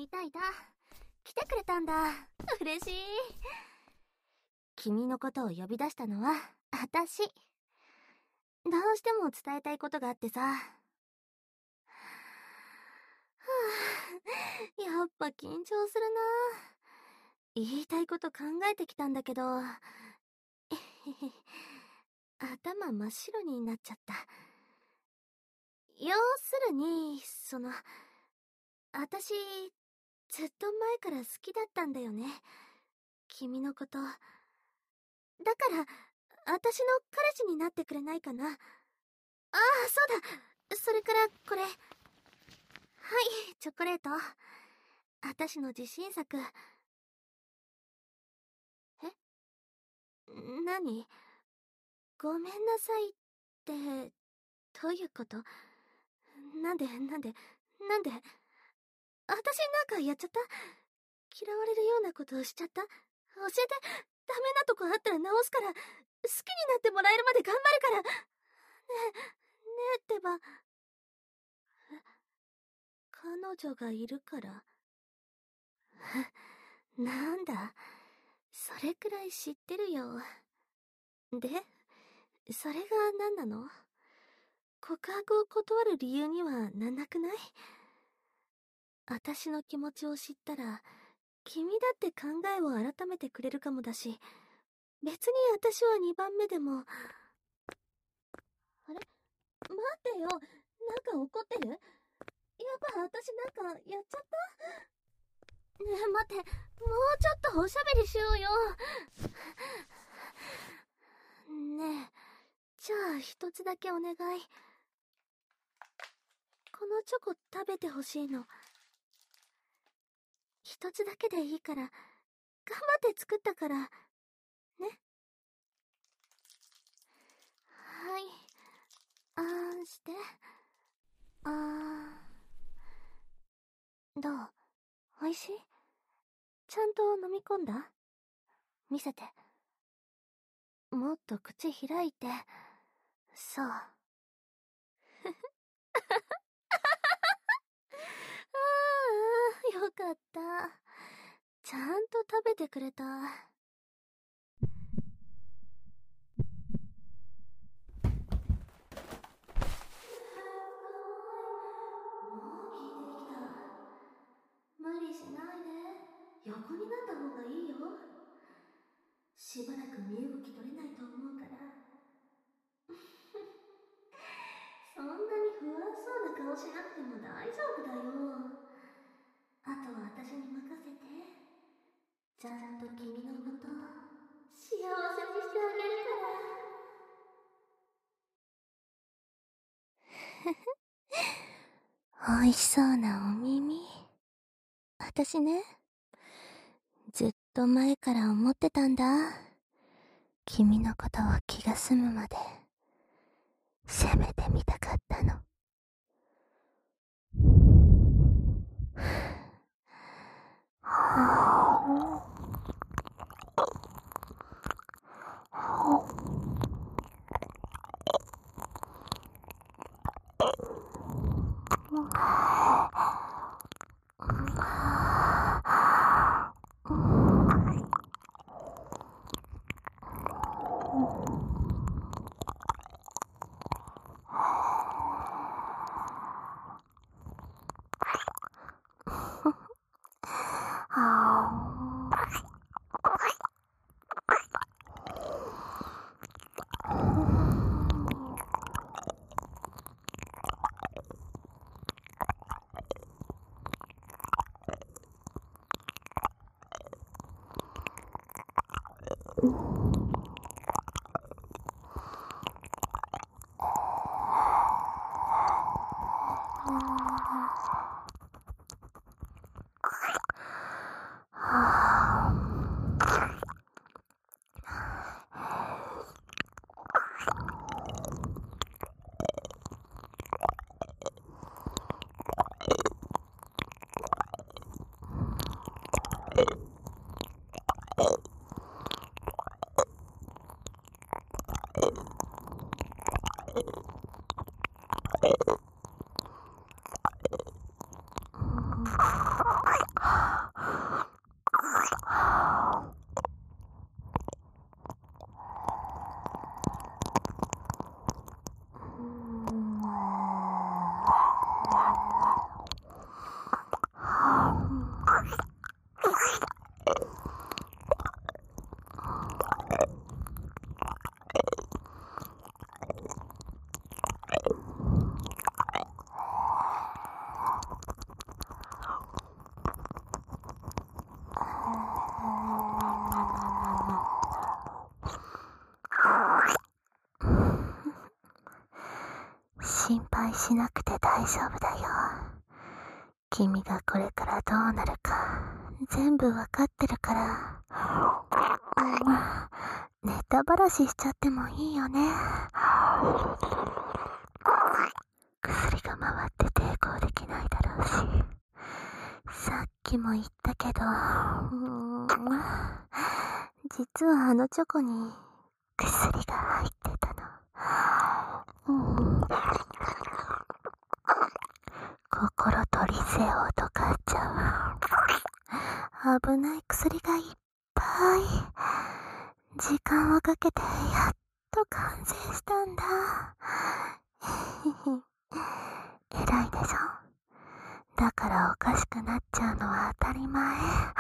いたいた。来てくれたんだ。嬉しい。君のことを呼び出したのは私。どうしても伝えたいことがあってさ。はあ、やっぱ緊張するな。言いたいこと考えてきたんだけど頭真っ白になっちゃった。要するに私ずっと前から好きだったんだよね、君のこと。だから私の彼氏になってくれないかな。ああ、そうだ。それからこれ。はい、チョコレート。私の自信作。え？何？ごめんなさいって、どういうこと？なんで私なんかやっちゃった？嫌われるようなことをしちゃった？教えて。ダメなとこあったら直すから。好きになってもらえるまで頑張るから。ねえってば。彼女がいるから。なんだ、それくらい知ってるよ。で、それが何なの？告白を断る理由にはなんなくない？私の気持ちを知ったら、君だって考えを改めてくれるかもだし、別に私は2番目でも。あれ？待ってよ。なんか怒ってる？やっぱ私なんかやっちゃった？ねえ待って、もうちょっとおしゃべりしようよ。ねえ、じゃあ一つだけお願い。このチョコ食べてほしいの。一つだけでいいから、頑張って作ったから。ね。はい。あーんして。あー。どう？おいしい？ちゃんと飲み込んだ？見せて。もっと口開いて。そう。ああ、よかった。ちゃんと食べてくれた。無理しないで。横になった方がいいよ。しばらく身動き取れないと思うから。そんなに不安そうな顔しなくても大丈夫だよ。あとは私に任せて。ちゃんと君のこと幸せにしてあげるから。美味しそうなお耳。私ね、ずっと前から思ってたんだ。君のことを気が済むまで攻めてみたかったの。 しなくて大丈夫だよ。君がこれからどうなるか全部わかってるから。ネタばらししちゃってもいいよね。薬が回って抵抗できないだろうし、さっきも言ったけど、実はあのチョコに薬が入ってたの。心と理性を解かっちゃう。危ない薬がいっぱい。時間をかけてやっと完成したんだ。偉いでしょ。だからおかしくなっちゃうのは当たり前。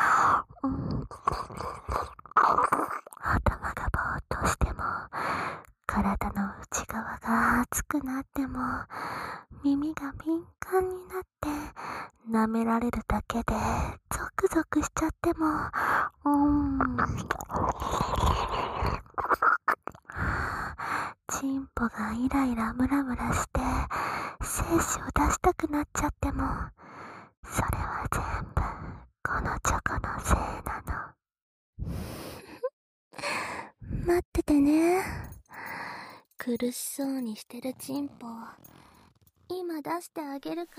頭がぼーっとしても、体の内側が熱くなっても、耳が敏感になって舐められるだけでゾクゾクしちゃっても、チンポがイライラムラムラして精子を出したくなっちゃっても、それは全部このチョコのせいなの。待っててね。苦しそうにしてるチンポ今出してあげるから。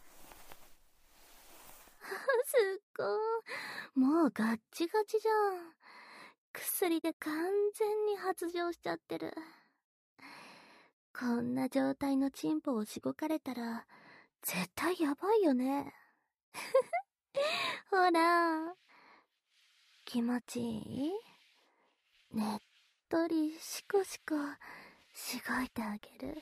すっごい。もうガッチガチじゃん。薬で完全に発情しちゃってる。こんな状態のチンポをしごかれたら絶対やばいよね。ほら、気持ちいい？ねっとりシコシコしごいてあげる。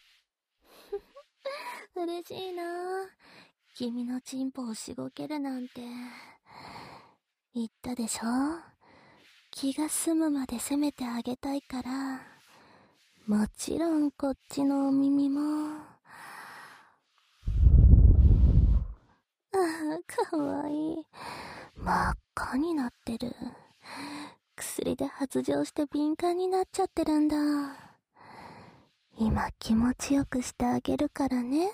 嬉しいな。君のチンポをしごけるなんて。言ったでしょ？気が済むまで責めてあげたいから。もちろんこっちのお耳も。ああ、かわいい。真っ赤になってる。薬で発情して敏感になっちゃってるんだ。今気持ちよくしてあげるからね。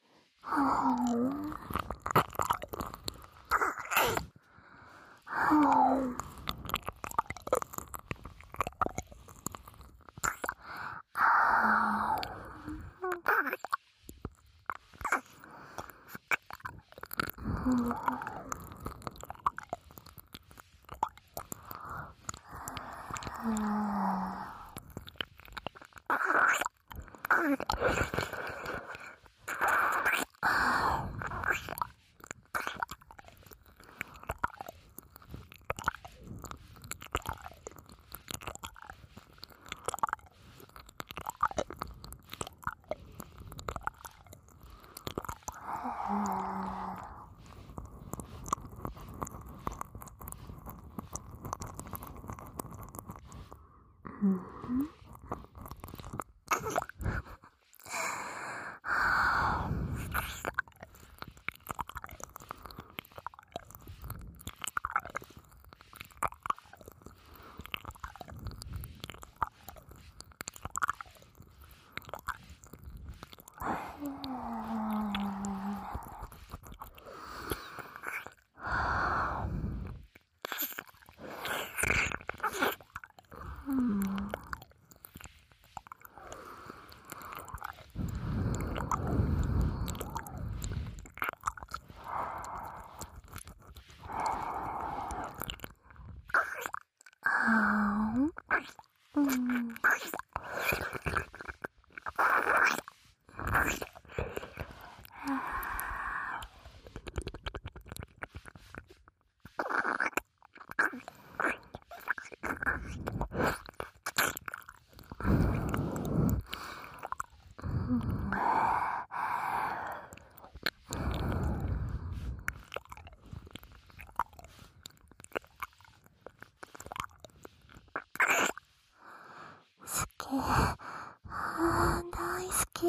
大好き。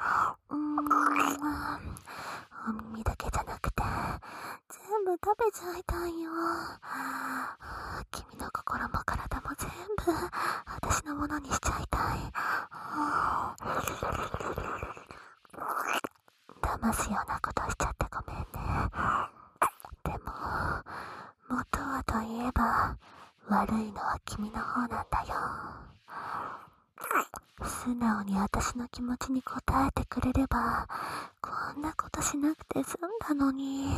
お耳だけじゃなくて全部食べちゃいたいよ。君の心も体も全部私のものにしちゃいたい。 ますようなことしちゃってごめんね。でも、元はといえば、悪いのは君の方なんだよ。素直に私の気持ちに応えてくれれば、こんなことしなくて済んだのに。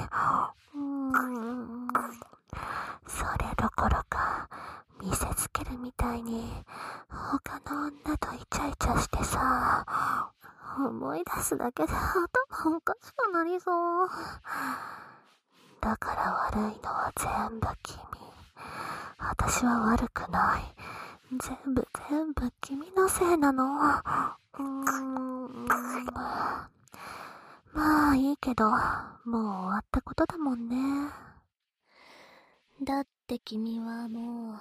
それどころか、見せつけるみたいに、他の女とイチャイチャしてさ、思い出すだけで頭おかしくなりそう。だから悪いのは全部君。私は悪くない。全部君のせいなの。まあいいけど、もう終わったことだもんね。だって君はもう、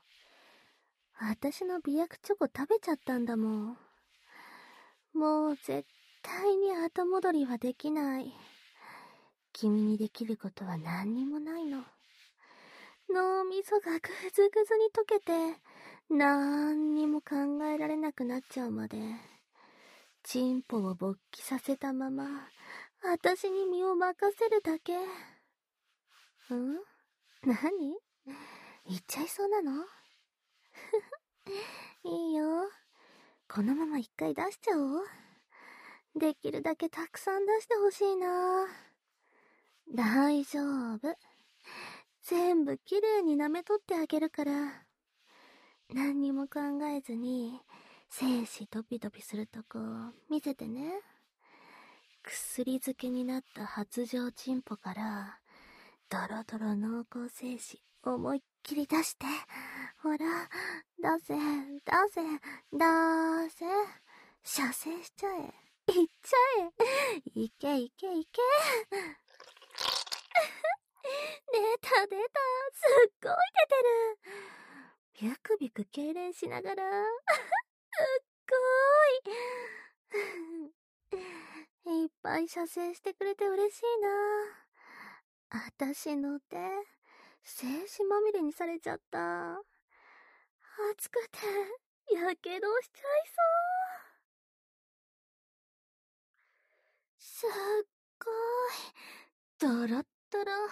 私の美薬チョコ食べちゃったんだもん。もう絶対に後戻りはできない。君にできることは何にもないの。脳みそがぐずぐずに溶けて、なんにも考えられなくなっちゃうまで、チンポを勃起させたまま、私に身を任せるだけ。何？言っちゃいそうなの？いいよ。このまま一回出しちゃおう。できるだけたくさん出してほしいな。大丈夫。全部きれいに舐めとってあげるから。何にも考えずに、精子ドピドピするとこ見せてね。薬漬けになった発情チンポから、ドロドロ濃厚精子思いっきり出して。ほら、出せ。射精しちゃえ。いっちゃえ。いけ。出た。すっごい出てる。ビクビク痙攣しながら。すっごーい。いっぱい射精してくれて嬉しいな。私の手、精子まみれにされちゃった。暑くて、やけどしちゃいそう。すっごい。ドロッドロ。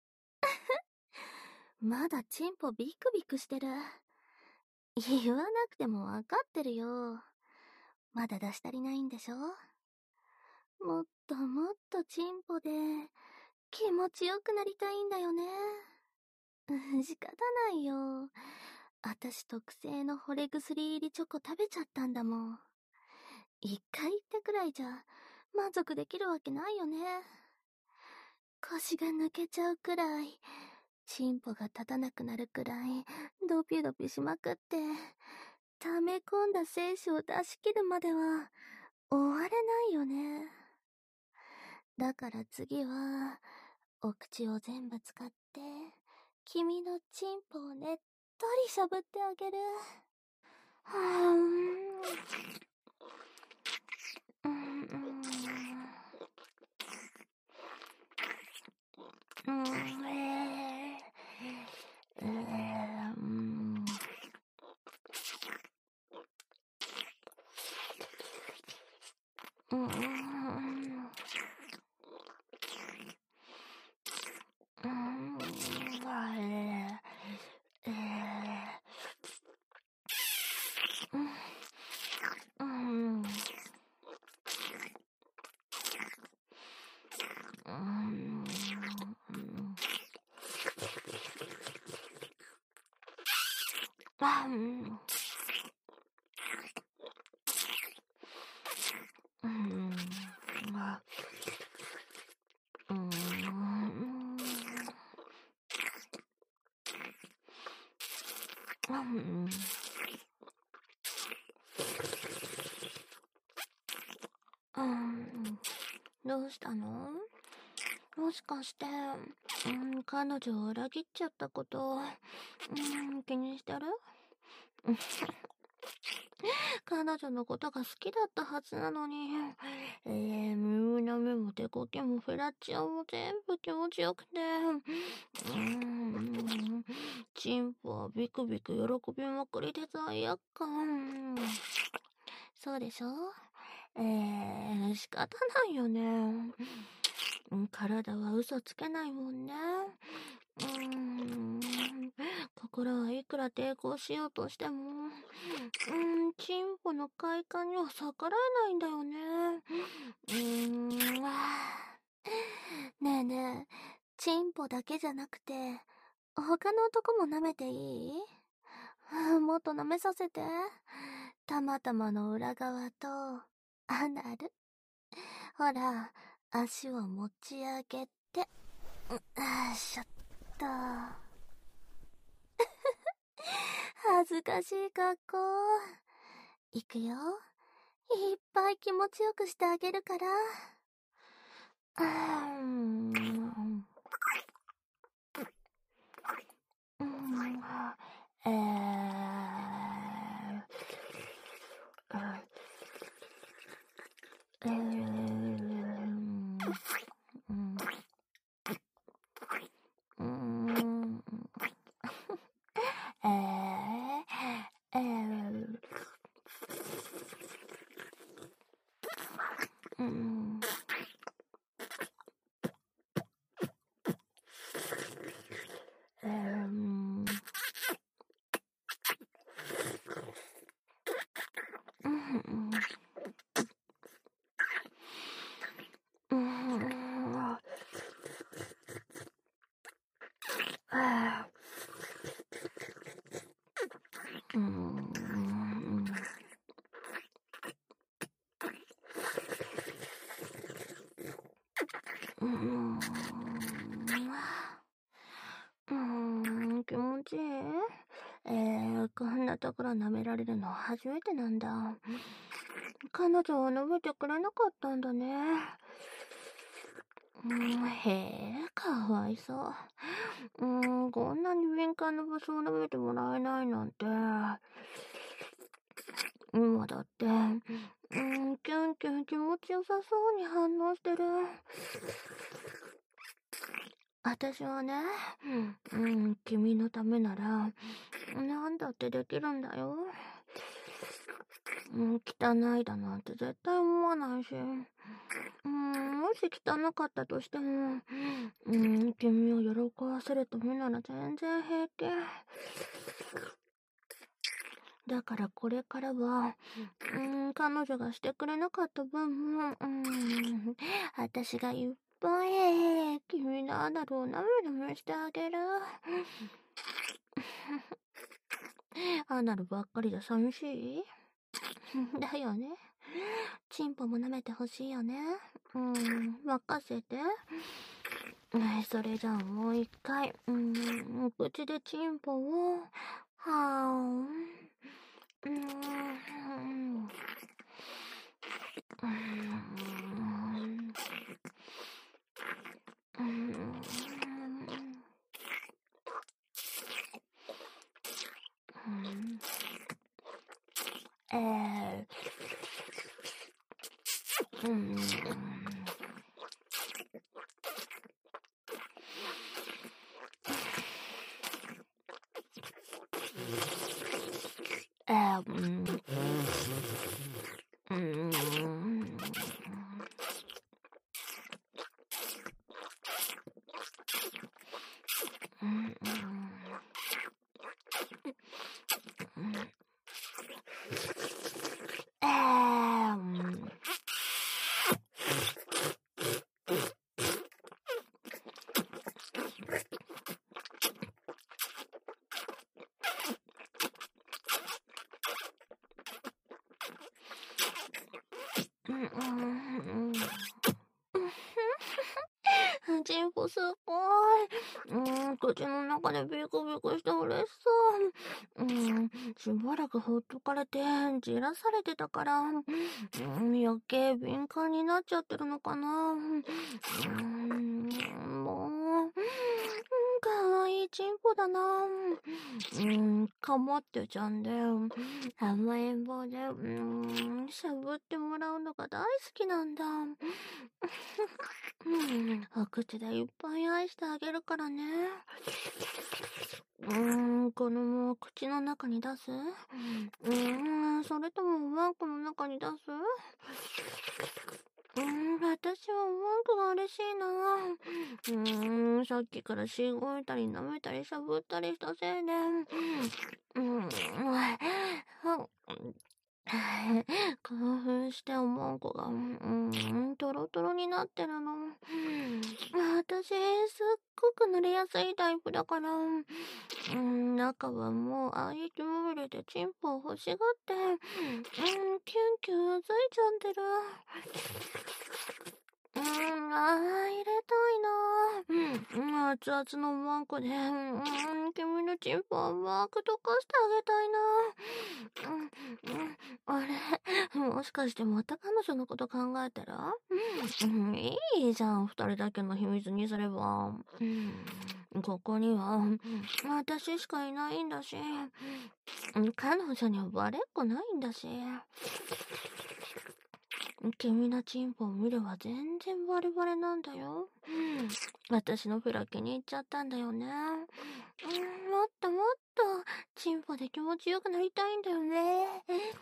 まだチンポビクビクしてる。言わなくてもわかってるよ。まだ出し足りないんでしょ？もっとチンポで気持ちよくなりたいんだよね。仕方ないよ。私特製の惚れ薬入りチョコ食べちゃったんだもん。一回言ったくらいじゃ満足できるわけないよね。腰が抜けちゃうくらい、チンポが立たなくなるくらい、ドピドピしまくって、溜め込んだ精子を出し切るまでは、終われないよね。だから次は、お口を全部使って、君のチンポをねっとりしゃぶってあげる。どうしたの？もしかして、彼女を裏切っちゃったこと、気にしてる？彼女のことが好きだったはずなのに、耳の目も手こきもフェラチオも全部気持ちよくて、チンポはビクビク喜びまくりで罪悪感。そうでしょ？ 仕方ないよね。体は嘘つけないもんね。心はいくら抵抗しようとしても、チンポの快感には逆らえないんだよね。ねえねえ、チンポだけじゃなくて、他の男も舐めていい？もっと舐めさせて。たまたまの裏側と、アナル。ほら、足を持ち上げて。しょっと。恥ずかしい格好。いくよ。いっぱい気持ちよくしてあげるから。うーん。えー、うーん。えー、えー、うん。気持ちいい？こんなところ舐められるの初めてなんだ。彼女は舐めてくれなかったんだね。へえ、かわいそう。こんなに敏感な場所を舐めてもらえないなんて。今だって、キュンキュン気持ちよさそうに反応してる。私はね、君のためなら、なんだってできるんだよ。汚いだなんて絶対思わないし、もし汚かったとしても、君を喜ばせるためなら全然平気。だからこれからは、彼女がしてくれなかった分も、私がいっぱい、君のアナルをなめなめしてあげる。アナルばっかりじゃ寂しい？だよね。チンポも舐めてほしいよね。任せて。それじゃあもう一回、口でチンポを、はーん。チンポすごい。口の中でビクビクして嬉しそう。しばらくほっとかれて、じらされてたから、余計敏感になっちゃってるのかな。もう、かわいいチンポだな。かまってちゃんで、甘えん坊で、しゃぶってもらうのが大好きなんだ。 お口でいっぱい愛してあげるからね。この口の中に出す？それともおまんこの中に出す？私はおまんこが嬉しいな。さっきからしごいたり舐めたりしゃぶったりしたせいで、興奮しておまんこが、トロトロになってるの。私、すっごく濡れやすいタイプだから、中はもう愛情まみれでチンポを欲しがって、キュンキュンうずいちゃってる。入れたいな。熱々のおまんこで、君のチンポを甘く溶かしてあげたいな。あれ、もしかしてまた彼女のこと考えてる？いいじゃん、二人だけの秘密にすれば。ここには、私しかいないんだし、彼女にはバレっこないんだし。君のチンポを見れば全然バレバレなんだよ。私のフラ気に入っちゃったんだよね。もっともっと、チンポで気持ちよくなりたいんだよね。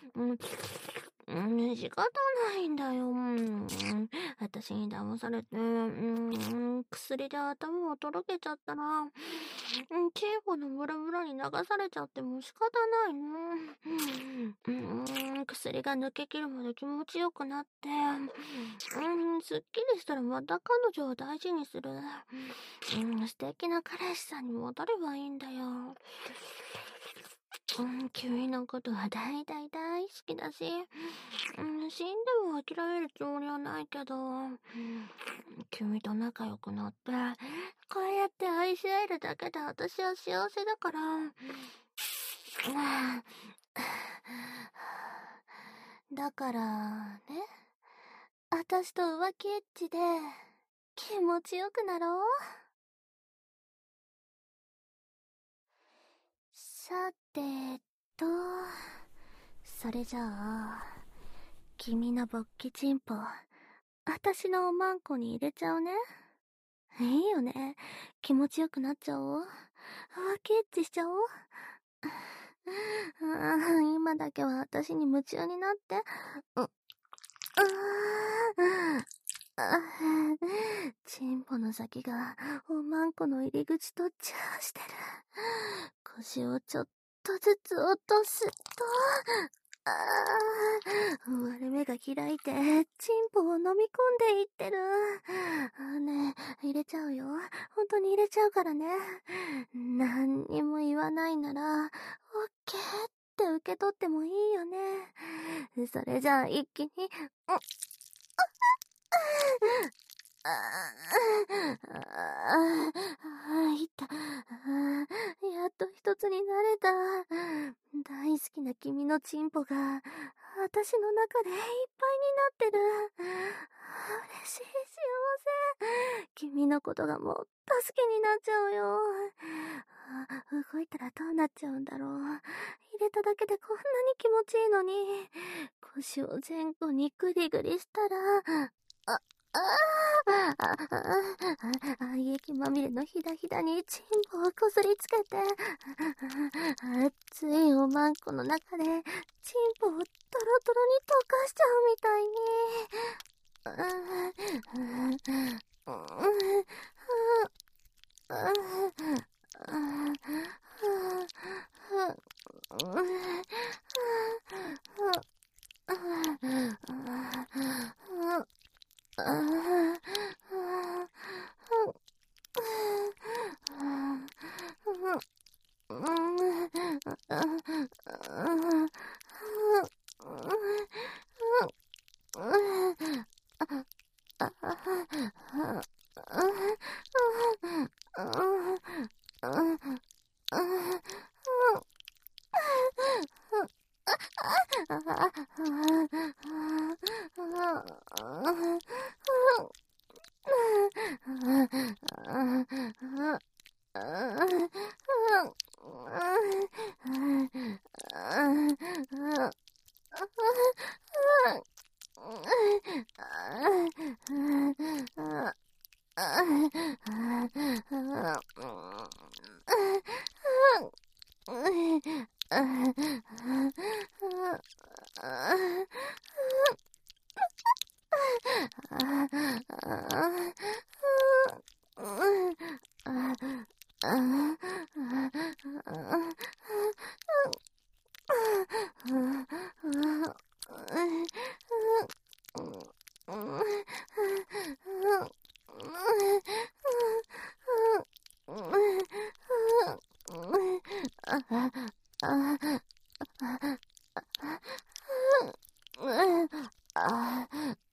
仕方ないんだよ。私に騙されて、薬で頭をとろけちゃったら、チンポのブラブラに流されちゃっても仕方ないの。薬が抜けきるまで気持ちよくなって、すっきりしたらまた彼女を大事にする。素敵な彼氏さんに戻ればいいんだよ。君のことは大好きだし、死んでも諦めるつもりはないけど、君と仲良くなって、こうやって愛し合えるだけで私は幸せだから、だからね、私と浮気エッチで気持ちよくなろう。さてと、それじゃあ、君の勃起チンポ、私のおまんこに入れちゃうね。いいよね。気持ちよくなっちゃおう。浮気エッチしちゃおう。今だけは私に夢中になって。チンポの先がおまんこの入り口とチャーしてる。腰をちょっとずつ落とすと、割れ目が開いて、チンポを飲み込んでいってる。ねえ、入れちゃうよ。本当に入れちゃうからね。何にも言わないなら、オッケーって受け取ってもいいよね。それじゃあ一気に、いた。やっと一つになれた。大好きな君のチンポが、私の中でいっぱいになってる。嬉しい、幸せ。君のことがもっと好きになっちゃうよ。動いたらどうなっちゃうんだろう。入れただけでこんなに気持ちいいのに。腰を前後にグリグリしたら、胃液まみれのひだひだにチンポをこすりつけて、熱いおまんこの中でチンポをトロトロに溶かしちゃうみたいに。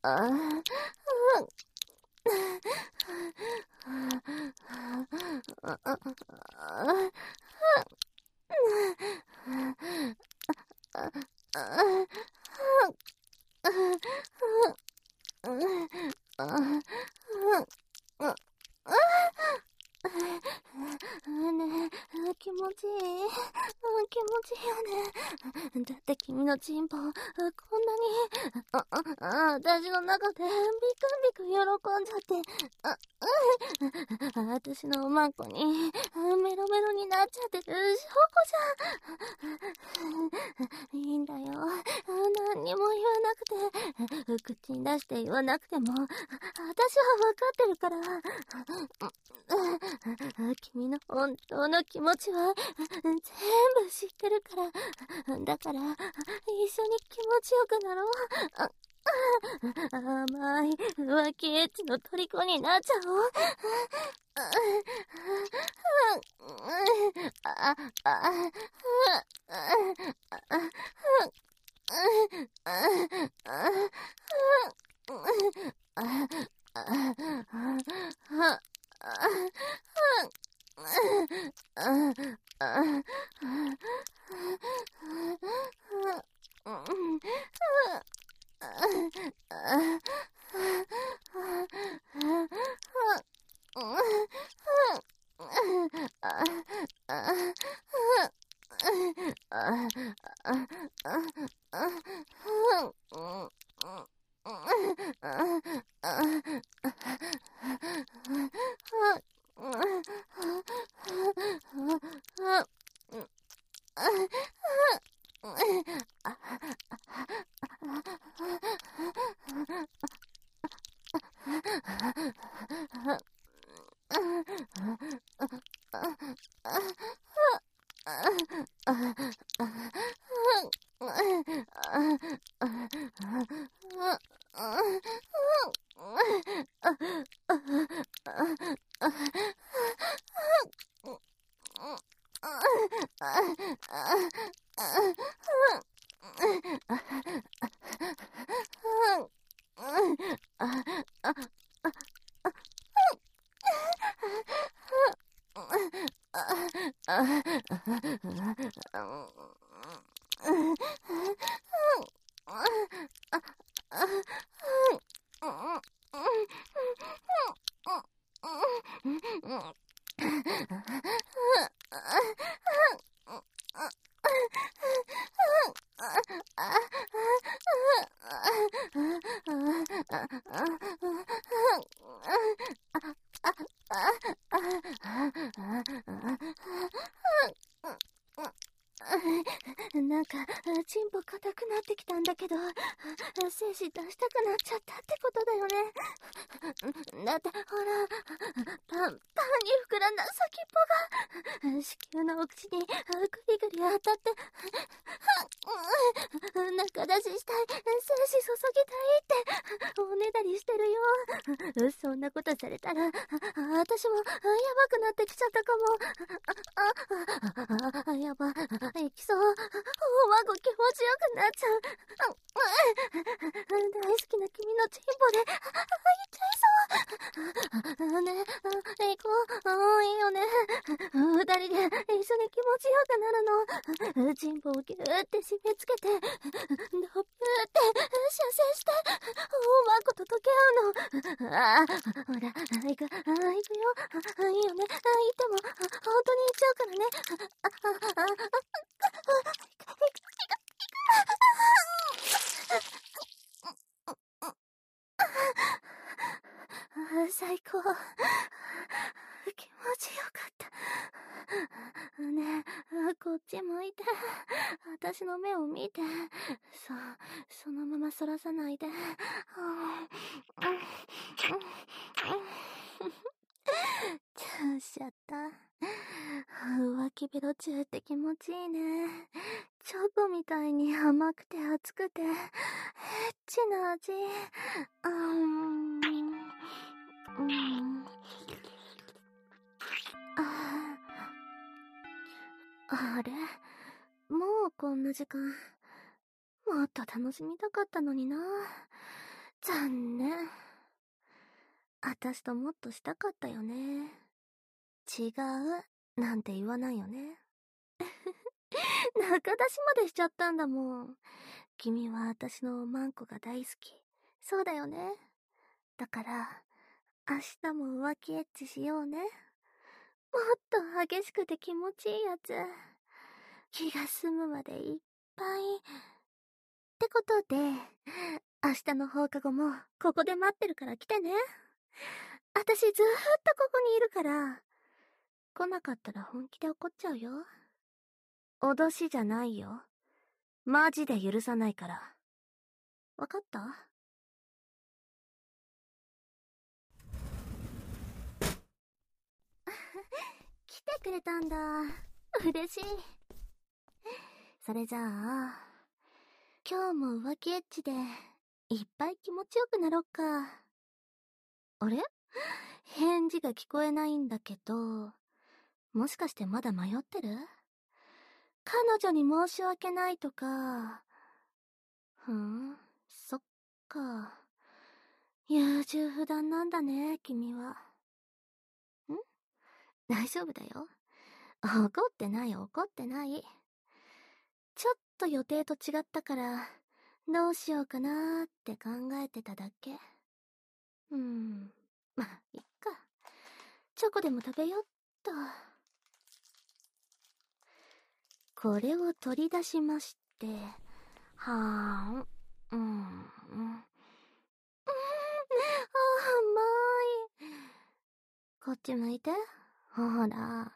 ねえ、気持ちいい。気持ちいいよね。だって君のチンポ、こんなに、私の中でビクビク喜んじゃって、私のおまんこにメロメロになっちゃってる証拠じゃん。いいんだよ。何にも言わなくて、口に出して言わなくても、私は分かってるから。君の本当の気持ちは全部知ってるから。だから、一緒に気持ちよくなろう。甘い浮気エッチの虜になっちゃおう。なんか、チンポ硬くなってきたんだけど、精子出したくなっちゃったってことだよね。だって、ほら、パンに膨らんだ先っぽが、子宮のお口にグリグリ当たって、中出ししたい、精子注ぎたいって、おねだりしてるよ。そんなことされたら、私もやばくなってきちゃったかも。やば、行きそう。おまご気持ちよくなっちゃう。大好きな君のチンポで、行っちゃいそう。ね、行こう。いいよね。二人で一緒に気持ちよくなるの。チンポをギューって締め付けて、ドップって射精して、おまごと溶け合うの。ほら、行くよ。いいよね。行っても、本当に行っちゃうからね。最高。気持ちよかった。ねえ、こっち向いて。私の目を見て。そのままそらさないで。しちゃった。浮気ベロチューって気持ちいいね。チョコみたいに甘くて熱くて、エッチな味。あれ？もうこんな時間。もっと楽しみたかったのにな。 残念。私ともっとしたかったよね。違う、なんて言わないよね。仲出しまでしちゃったんだもん。君は私のマンコが大好き。そうだよね。だから、明日も浮気エッチしようね。もっと激しくて気持ちいいやつ。気が済むまでいっぱい。ってことで、明日の放課後もここで待ってるから来てね。私ずーっとここにいるから。来なかったら本気で怒っちゃうよ。脅しじゃないよ。マジで許さないから。わかった？来てくれたんだ。嬉しい。それじゃあ、今日も浮気エッチでいっぱい気持ちよくなろっか。あれ？返事が聞こえないんだけど、もしかしてまだ迷ってる？彼女に申し訳ないとか。そっか。優柔不断なんだね、君は。大丈夫だよ。怒ってない怒ってない。ちょっと予定と違ったから、どうしようかなーって考えてただけ。まあ、いっか。チョコでも食べよっと。これを取り出しまして、はーん。甘い。こっち向いて。ほら。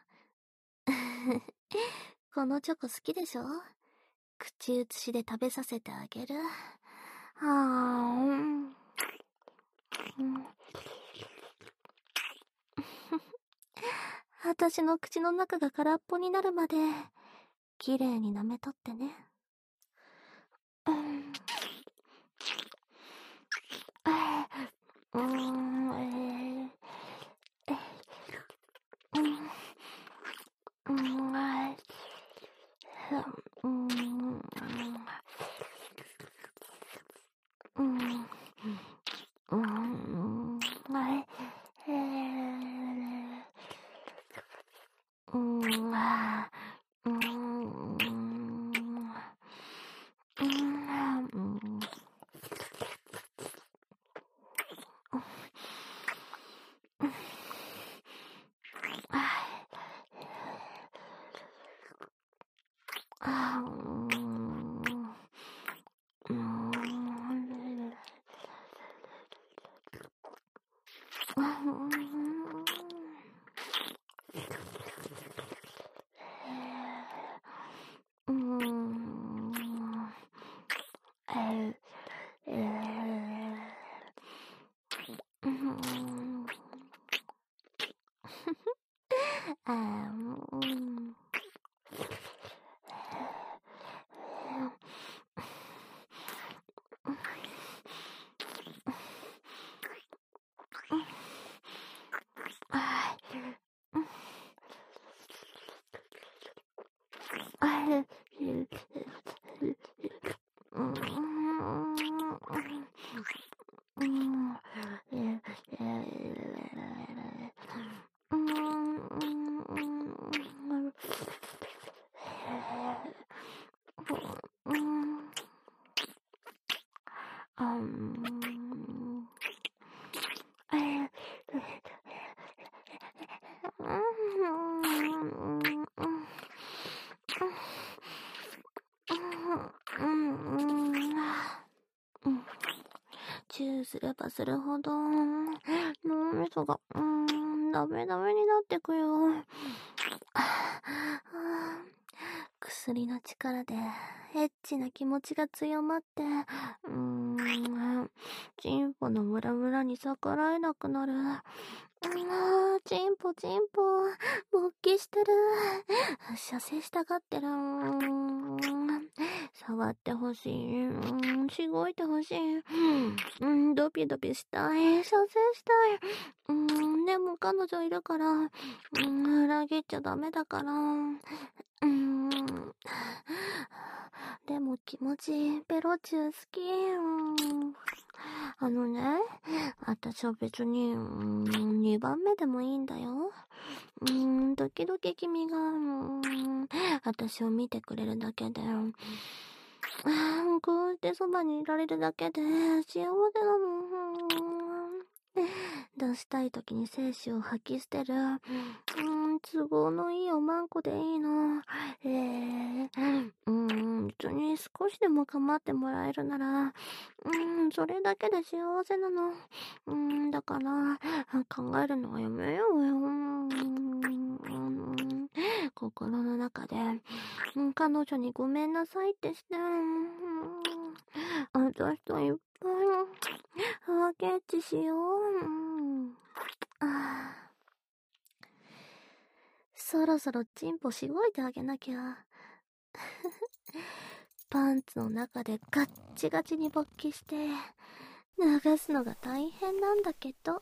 このチョコ好きでしょ？口移しで食べさせてあげる。私の口の中が空っぽになるまで、きれいに舐めとってね。チューすればするほど、脳みそが、ダメダメになってくよ。薬の力で、エッチな気持ちが強まって、チンポのムラムラに逆らえなくなる。チンポ、勃起してる。射精したがってる。触ってほしい。しごいてほしい。ドピドピしたい。射精したい。でも彼女いるから、裏切っちゃダメだから。でも気持ちいい。ペロチュー好き。 あのね、私は別に、2番目でもいいんだよ。時々君が、私を見てくれるだけで、こうしてそばにいられるだけで幸せなの。出したい時に精子を吐き捨てる。都合のいいおまんこでいいの。別に少しでも構ってもらえるなら、それだけで幸せなの。だから、考えるのはやめようよ。心の中で、彼女にごめんなさいってして、私といっぱい、ハゲッチしよう。そろそろチンポしごいてあげなきゃ。パンツの中でガッチガチに勃起して、流すのが大変なんだけど。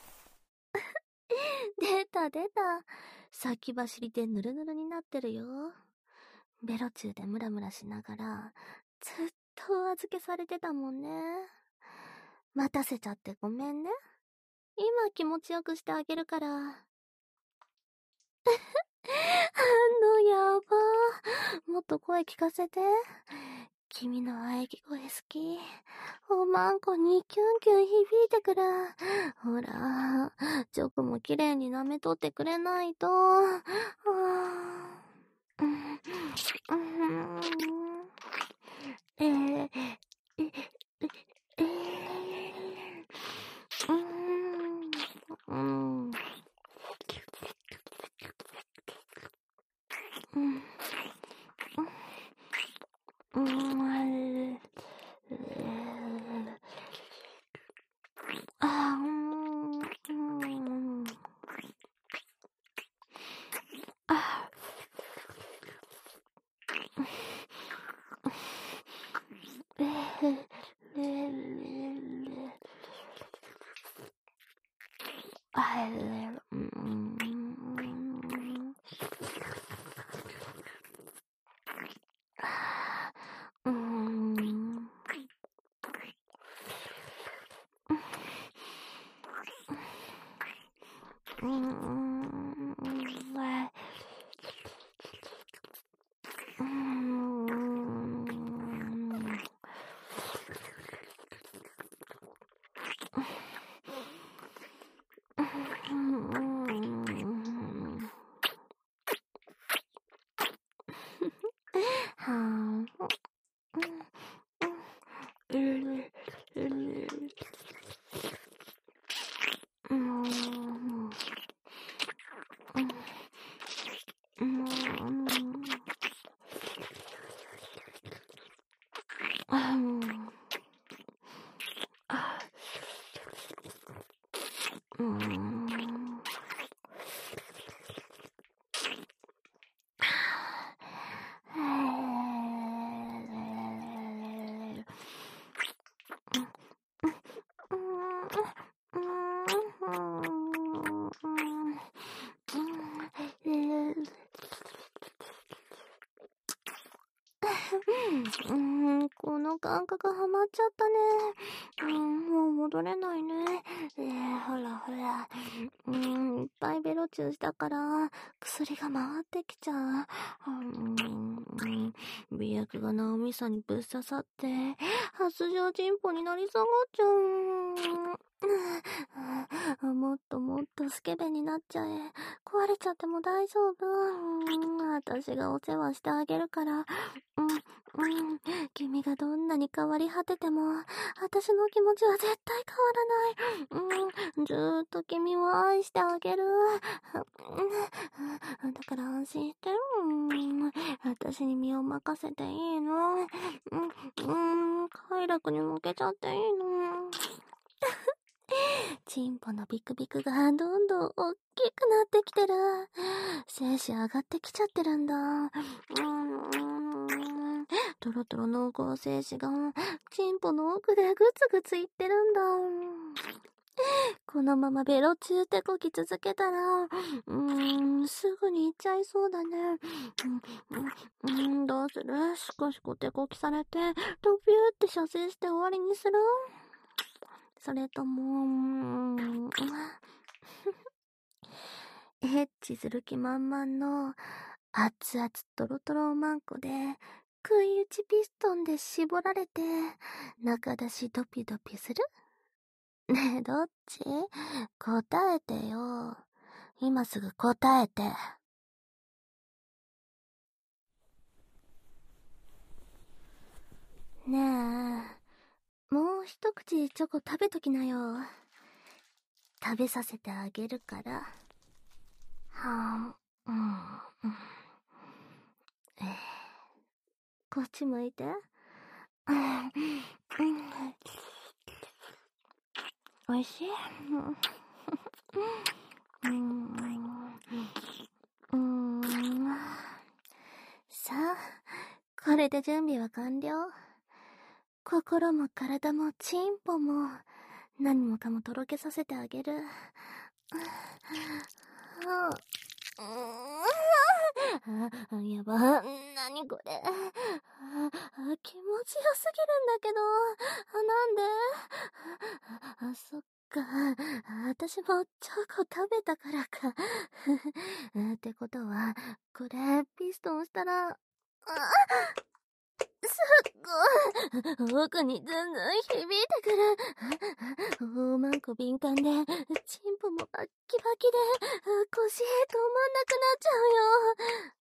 出た。先走りでヌルヌルになってるよ。ベロチューでムラムラしながら、ずっとお預けされてたもんね。待たせちゃってごめんね。今気持ちよくしてあげるから。やばー。もっと声聞かせて。君の喘ぎ声好き。おまんこにキュンキュン響いてくる。ほら、チョコも綺麗に舐めとってくれないと。この感覚ハマっちゃったね。もう戻れないね。ほら。いっぱいベロチューしたから、薬が回ってきちゃう。媚薬が脳みそにぶっ刺さって、発情チンポになり下がっちゃう。もっとスケベになっちゃえ。壊れちゃっても大丈夫。私がお世話してあげるから。君がどんなに変わり果てても、私の気持ちは絶対変わらない。ずーっと君を愛してあげる。だから安心して。私に身を任せていいの。快楽に向けちゃっていいの。チンポのビクビクがどんどん大きくなってきてる。精子上がってきちゃってるんだ。トロトロ濃厚精子がチンポの奥でグツグツいってるんだ。このままベロチューってこき続けたら、すぐに行っちゃいそうだね。どうする？シコシコ手こきされて、ドビューって射精して終わりにする？ それとも、エッチする気満々の熱々トロトロマンコで、食い打ちピストンで絞られて、中出しドピドピする？ねえ、どっち？答えてよ。今すぐ答えて。ねえ、もう一口チョコ食べときなよ。食べさせてあげるから。はぁ、こっち向いて。おいしい？さあ、これで準備は完了。心も体もチンポも何もかもとろけさせてあげる。やば、なにこれ。気持ちよすぎるんだけど。なんで？そっか。私もチョコ食べたからか。ってことは、これ、ピストンしたら、すっごい奥にずんずん響いてくる。おまんこ敏感で、チンポもバッキバキで、腰止まんなくなっちゃうよ。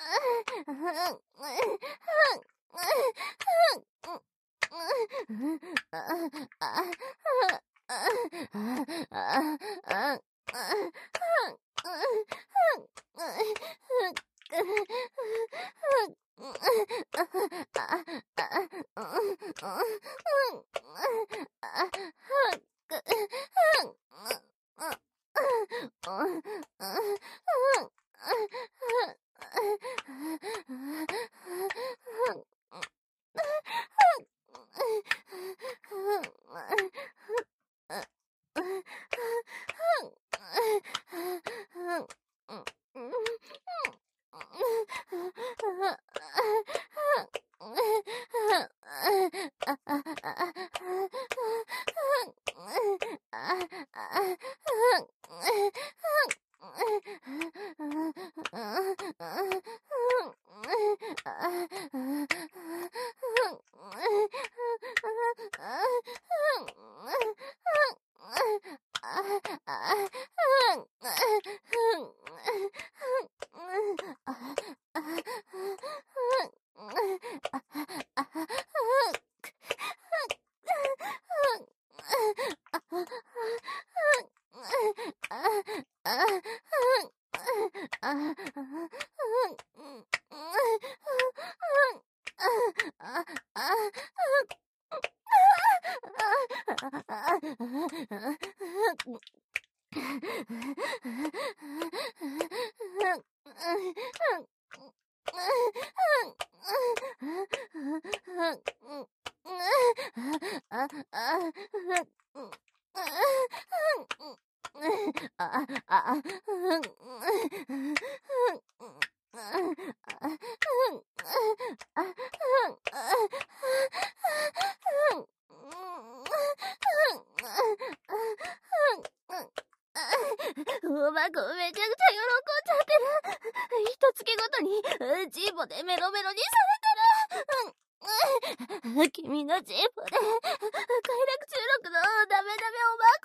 おまこめちゃくちゃ喜んじゃってる。一月ごとにジーボでメロメロにされてる。君のジーボで快楽中毒のダメダ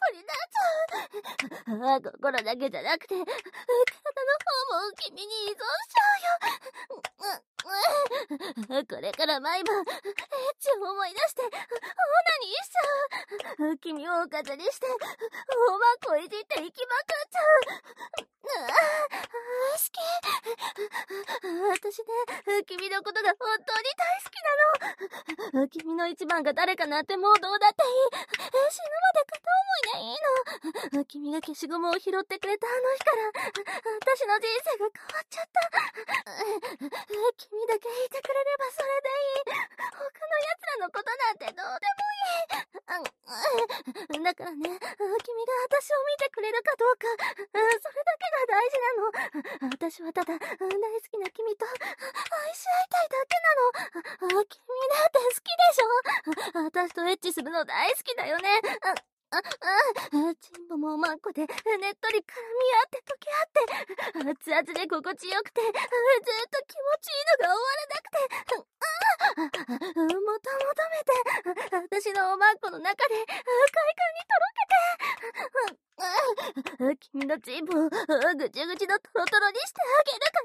メおまこになっちゃう。心だけじゃなくて体の方も君に依存しちゃうよ。これから毎晩エッチを思い出してオナニーしちゃう。君をおかずにしておまこいじって生きまくっちゃう。好き。私ね、君のことが本当に大好きなの。君の一番が誰かなんてもうどうだっていい。死ぬまで片思いでいいの。君が消しゴムを拾ってくれたあの日から私の人生が変わっちゃった。君だけいてくれればそれでいい。他の奴らのことなんてどうでもいい。だからね、君が私を見てくれるかどうか、それだけが大事なの。私はただ大好きな君と愛し合いたいだけなの。君だって好きでしょ。私とエッチするの大好きだよね。 チンポもおまんこでねっとり絡み合って溶け合って、熱々で心地よくて、ずっと気持ちいいのが終わらなくて、もともとめて、私のおまんこの中で快感にとろけて、君のチンポをぐちゅぐちゅのトロトロにしてあげるから。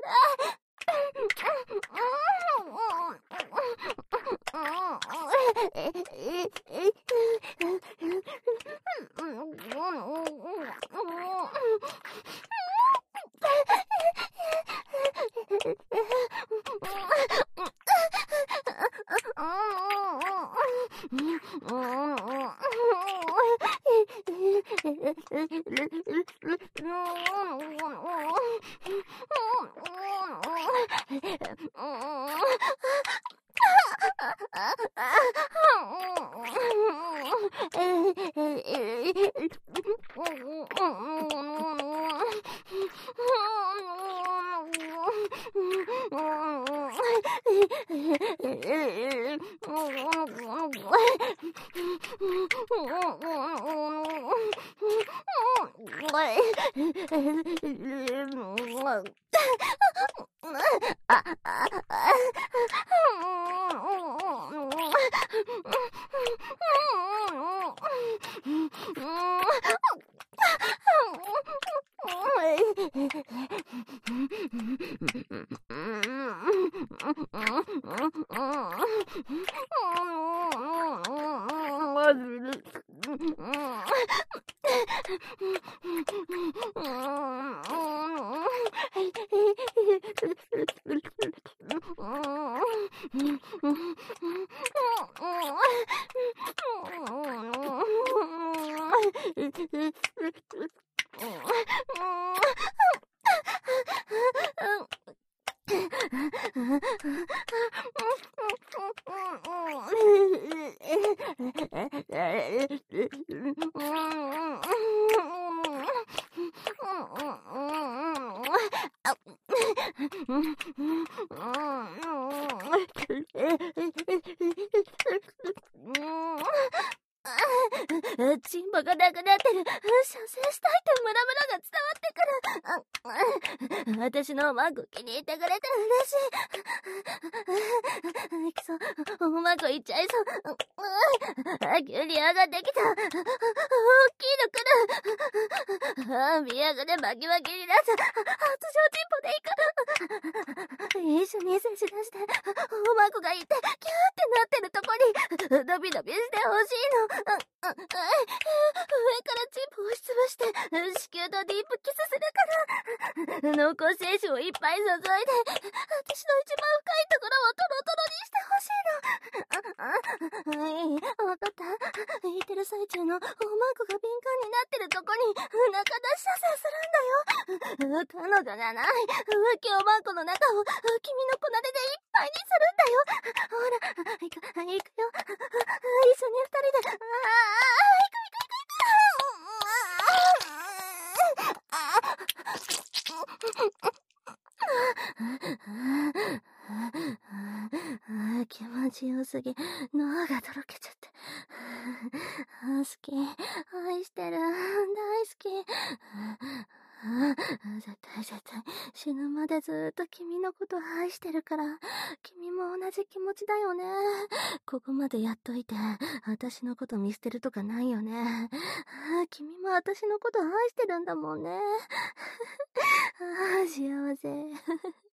チンポがなくなってる。射精したいってムラムラが伝わってくる。私のおまんこ気に入ってくれて嬉しい。くそ、おまんこいっちゃいそう。急に上がってきた。大きいの来る。ビアグでバキバキになった。発情チンポで行く。一緒に接し出して、おまんこがいて、キューってなってるとこに、伸び伸びしてほしいの。上からチンポを押しつぶして、子宮とディープキスするから、濃厚精子をいっぱい注いで、私の一番深いところをトロトロにしてほしいの。わかった。言ってる最中のおまんこが敏感になってるとこに、中出し射精するんだよ。彼女じゃない。浮気おまんこの中を、君の粉手でいっぱいにするんだよ。ほら、行くよ。一緒に二人で、気持ちよすぎ、脳がとろけちゃって。好き、愛してる、大好き。絶対、死ぬまでずっと君のこと愛してるから、君も同じ気持ちだよね。ここまでやっといて、私のこと見捨てるとかないよね。君も私のこと愛してるんだもんね。幸せ。